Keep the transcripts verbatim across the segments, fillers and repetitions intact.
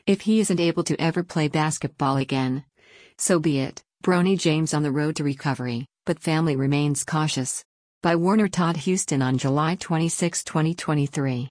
If he isn't able to ever play basketball again, so be it. Bronny James on the road to recovery, but family remains cautious. By Warner Todd Houston on July twenty-sixth, twenty twenty-three.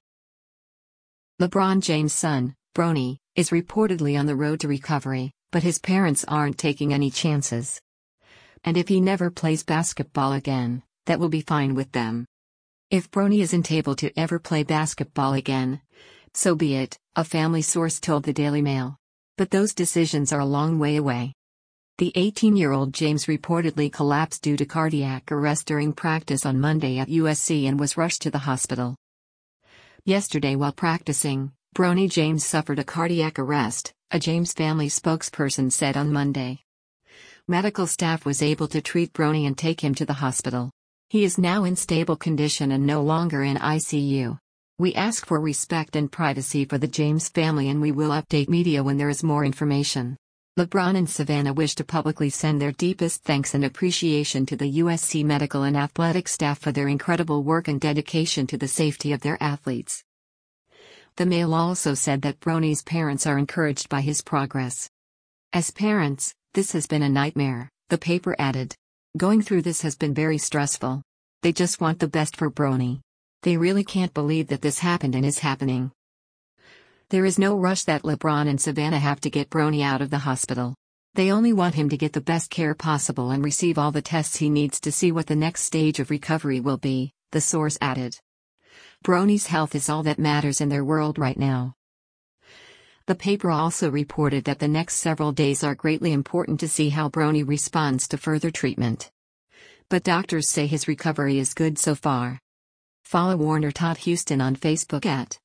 LeBron James' son, Bronny, is reportedly on the road to recovery, but his parents aren't taking any chances. And if he never plays basketball again, that will be fine with them. If Bronny isn't able to ever play basketball again, so be it, a family source told the Daily Mail. But those decisions are a long way away. The eighteen-year-old James reportedly collapsed due to cardiac arrest during practice on Monday at U S C and was rushed to the hospital. Yesterday while practicing, Bronny James suffered a cardiac arrest, a James family spokesperson said on Monday. Medical staff was able to treat Bronny and take him to the hospital. He is now in stable condition and no longer in I C U. We ask for respect and privacy for the James family and we will update media when there is more information. LeBron and Savannah wish to publicly send their deepest thanks and appreciation to the U S C medical and athletic staff for their incredible work and dedication to the safety of their athletes. The Mail also said that Bronny's parents are encouraged by his progress. As parents, this has been a nightmare, the paper added. Going through this has been very stressful. They just want the best for Bronny. They really can't believe that this happened and is happening. There is no rush that LeBron and Savannah have to get Bronny out of the hospital. They only want him to get the best care possible and receive all the tests he needs to see what the next stage of recovery will be, the source added. Bronny's health is all that matters in their world right now. The paper also reported that the next several days are greatly important to see how Bronny responds to further treatment. But doctors say his recovery is good so far. Follow Warner Todd Houston on Facebook at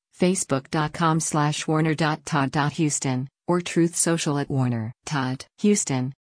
facebook.com slash warner.todd.houston or Truth Social at Warner Todd Houston.